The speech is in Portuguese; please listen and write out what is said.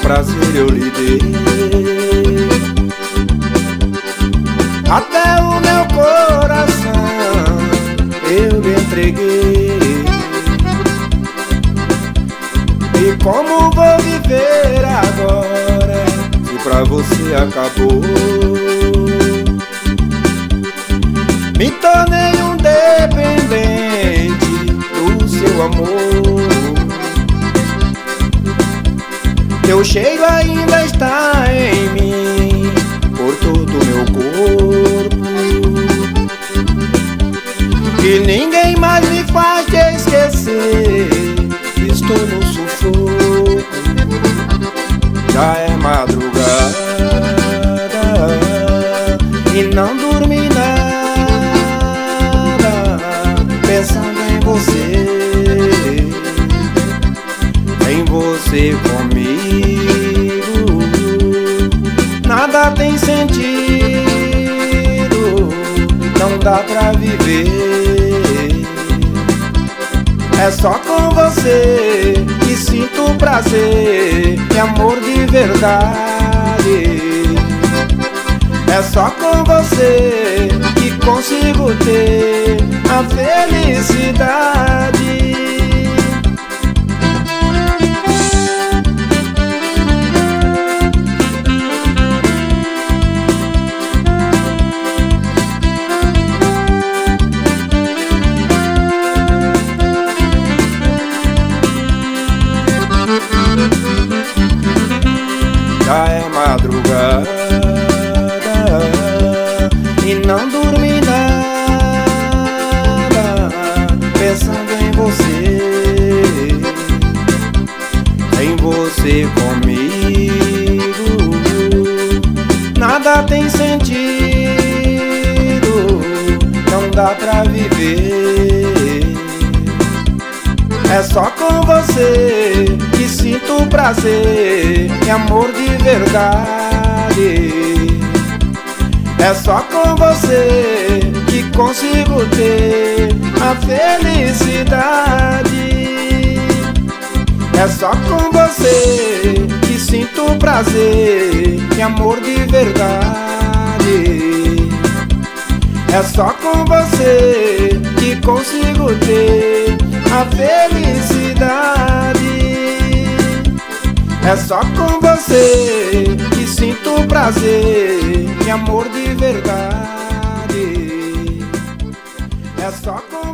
prazer eu lhe dei. Até o meu coração eu lhe entreguei. E como vou viver agora se pra você acabou? Me tornei um dependente do seu amor. Teu cheiro ainda está em mim, por todo o meu corpo. E ninguém mais me faz te esquecer, estou no sufoco. Já é madrugada e não dormi nada, pensando em você comigo. Nada tem sentido, não dá pra viver. É só com você que sinto prazer e amor de verdade. É só com você que consigo ter a felicidade. Já é madrugada e não dormi nada, pensando em você comigo. Nada tem sentido, não dá pra viver. É só com você que sinto prazer e amor de verdade. É só com você que consigo ter a felicidade. É só com você que sinto prazer e amor de verdade. É só com você que consigo ter a felicidade. É só com você que sinto prazer e amor de verdade. É só com